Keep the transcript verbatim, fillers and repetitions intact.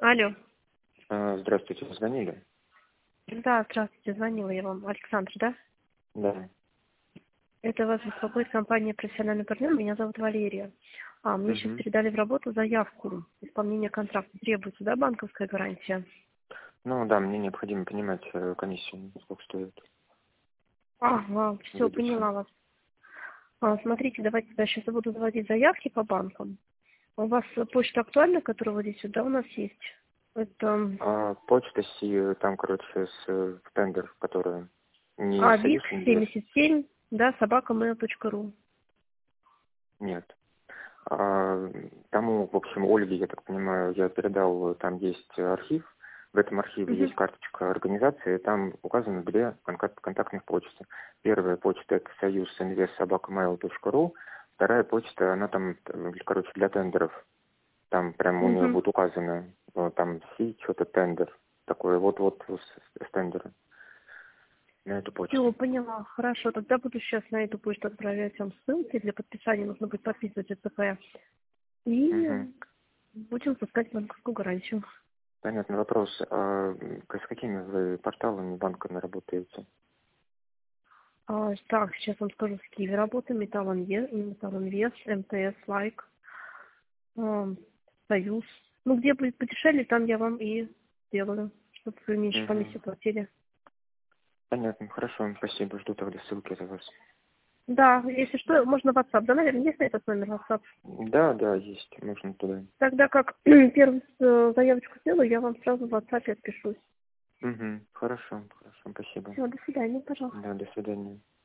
Алло. А, Здравствуйте, вы звонили? Да, здравствуйте, звонила я вам. Александр, да? Да. Это вас беспокоит компания «Профессиональный партнер». Меня зовут Валерия. А, мне сейчас Мгм. передали в работу заявку. Исполнение контракта требуется, да, банковская гарантия? Ну да, мне необходимо понимать э, комиссию, сколько стоит Ага, все, выдача. поняла вас. А, смотрите, давайте тогда сейчас я буду заводить заявки по банкам. У вас э, почта актуальна, которая вот здесь вот, да, у нас есть? Это А почта Си, там, короче, с э, тендер, который не авик Союз Инвест, семьдесят семь, да, собака mail точка ру. нет. А, тому, в общем, Ольге, я так понимаю, я передал, э, там есть архив. В этом архиве Угу. есть карточка организации, там указаны две контак- контактных почты. Первая почта это союз инвест собака mail точка ру, вторая почта, она там, э, короче, для тендеров. Там прям у нее Угу. будет указано, ну, там Си, что-то тендер. Такое вот-вот с, с тендера на эту Все, почту. поняла. Хорошо, тогда буду сейчас на эту почту отправлять вам ссылки. Для подписания нужно будет подписывать ЭЦП. И Угу. будем пускать банковскую гарантию. Понятный вопрос. А к- с какими вы порталами банками работаете? А, так, сейчас вам скажу, с Киви работаем. Металл Инвест, Металл Инвест, МТС, Лайк, ам, Союз. Ну, где будет подешевле, там я вам и сделаю, чтобы вы меньше Угу. комиссию платили. Понятно, хорошо, спасибо, жду тогда ссылки за вас. Да, если что, можно в WhatsApp. Да, наверное, есть на этот номер WhatsApp. Да, да, есть, можно туда. Тогда как первую э, заявочку сделаю, я вам сразу в WhatsApp отпишусь. Угу. Хорошо, хорошо, спасибо. Все, до свидания, пожалуйста. Да, до свидания.